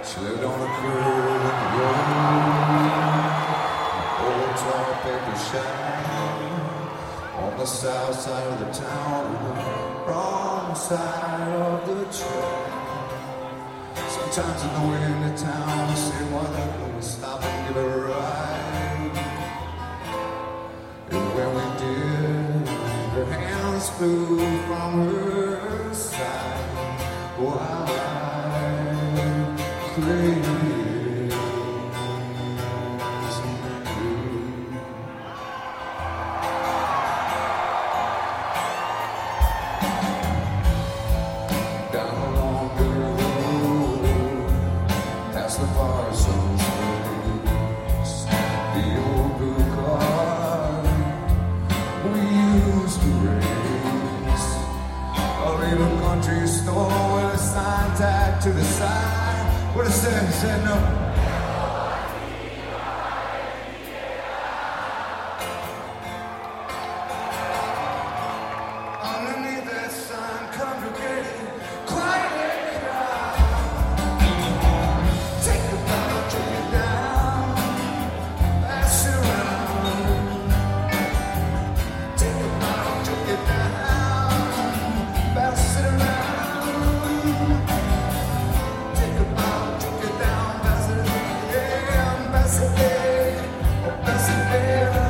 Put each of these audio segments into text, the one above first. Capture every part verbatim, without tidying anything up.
She lived on a curve in the road, old tall paper shack, on the south side of the town, on the wrong side of the track. Sometimes on the way into town, I say, why don't we stop and give a ride? And when we did, her hands flew from her side. While I prayed, down along the road, past the bar zone's place, the old blue car we used to race, a little country store with a sign tagged to the side. What it said? It said no. Underneath that sign, congregated, quiet crowd. Take the bottle, take it down, pass it around. Take the bottle, take it down, pass it around. Take the bottle, take it down, pass it again, pass it again, oh, pass it again.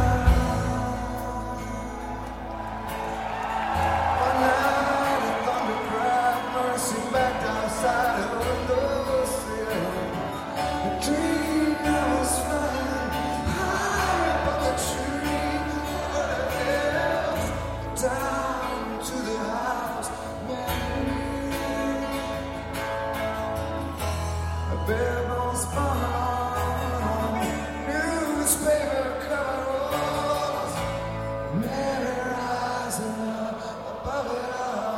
One night a thunder cried mercy back outside the windowsill. A dream I was flying high above the tree. What else? Down to the house, Mary. A bare bones barn, newspaper covers, Mary rising up above it all.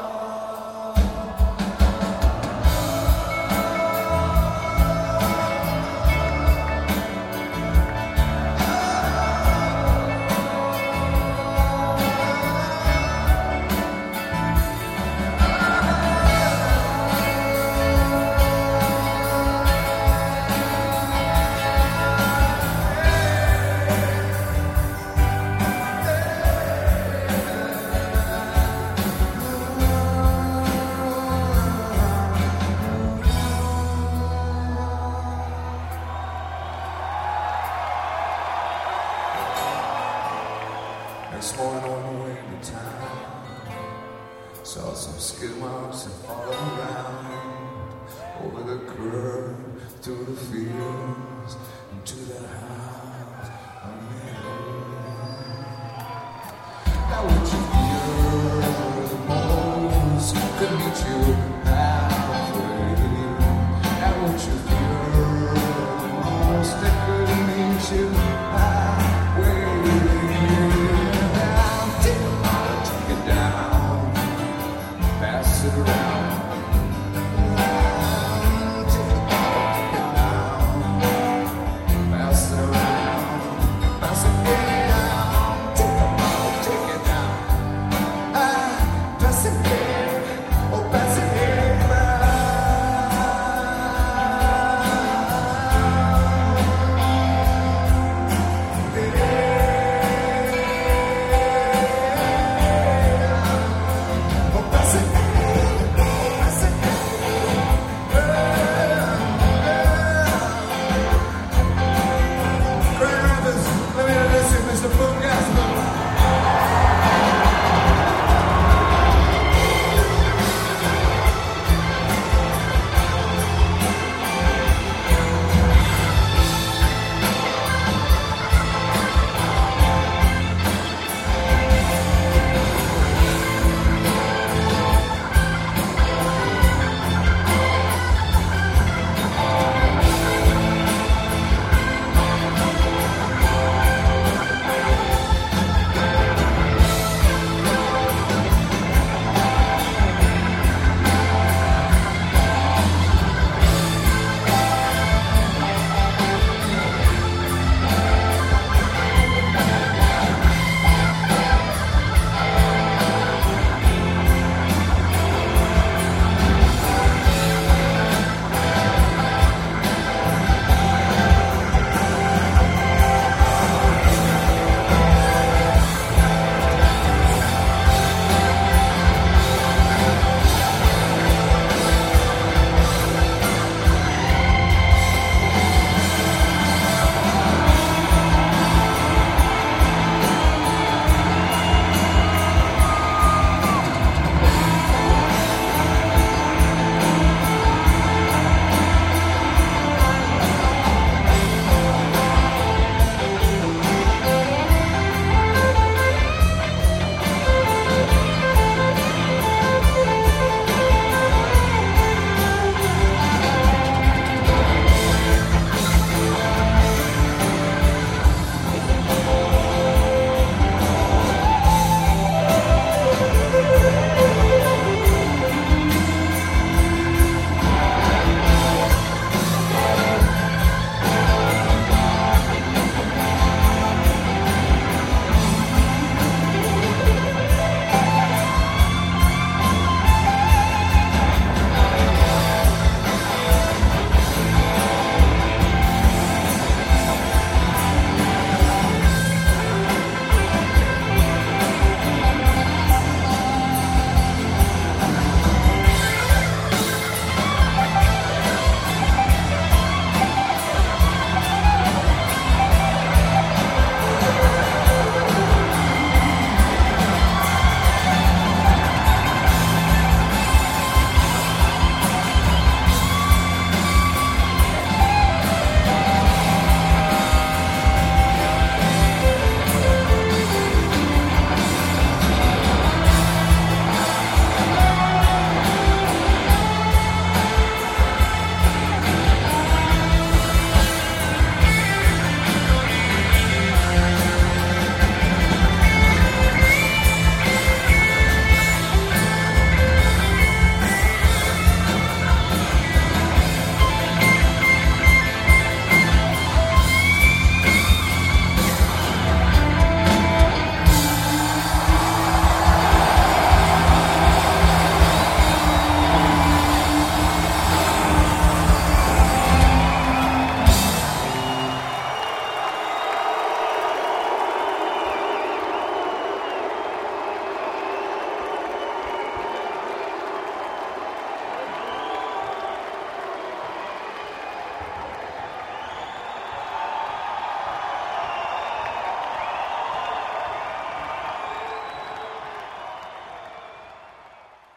Next morning on the way to town, saw some skid marks and falling around over the curb, through the fields, into the house of Mary. Now would you